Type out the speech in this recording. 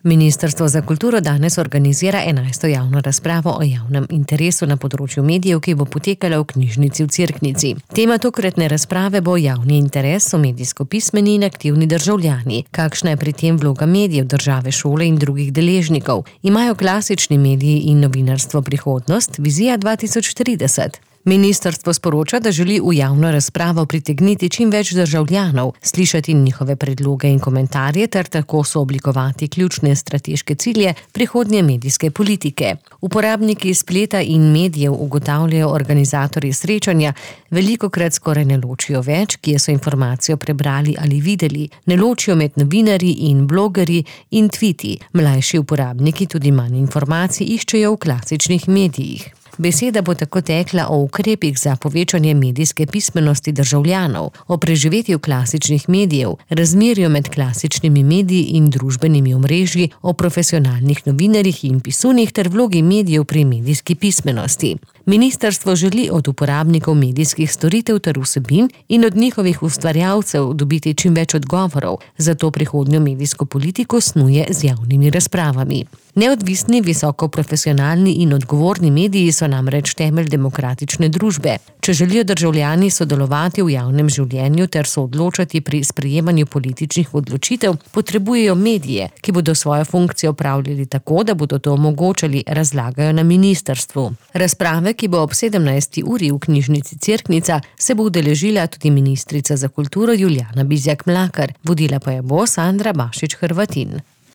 Ministrstvo za kulturo danes organizira 11. javno razpravo o javnem interesu na področju medijev, ki bo potekala v knjižnici v Cerknici. Tema tokratne razprave bo javni interes, so medijsko pismeni in aktivni državljani. Kakšna je pri tem vloga medijev, države, šole in drugih deležnikov? Imajo klasični mediji in novinarstvo prihodnost? Vizija 2030. Ministrstvo sporoča, da želi v javno razpravo pritegniti čim več državljanov, slišati njihove predloge in komentarje ter tako sooblikovati ključne strateške cilje prihodnje medijske politike. Uporabniki spleta in medijev, ugotavljajo organizatorji srečanja, velikokrat skoraj ne ločijo več, kje so informacijo prebrali ali videli. Ne ločijo med novinarji in blogerji in tviti. Mlajši uporabniki tudi manj informacij iščejo v klasičnih medijih. Beseda bo tako tekla o ukrepih za povečanje medijske pismenosti državljanov, o preživetju klasičnih medijev, razmerju med klasičnimi mediji in družbenimi omrežji, o profesionalnih novinarjih in pisunih ter vlogi medijev pri medijski pismenosti. Ministrstvo želi od uporabnikov medijskih storitev ter vsebin in od njihovih ustvarjalcev dobiti čim več odgovorov, zato prihodnjo medijsko politiko snuje z javnimi razpravami. Neodvisni, visoko profesionalni in odgovorni mediji so namreč temelj demokratične družbe. Če želijo državljani sodelovati v javnem življenju ter soodločati pri sprejemanju političnih odločitev, potrebujejo medije, ki bodo svojo funkcijo opravljali tako, da bodo to omogočali, razlagajo na ministrstvu. Razprave, ki bo ob 17. uri v knjižnici Cerknica, se bo udeležila tudi ministrica za kulturo Julijana Bizjak Mlakar, vodila pa je bo Sandra Bašić Hrvatin.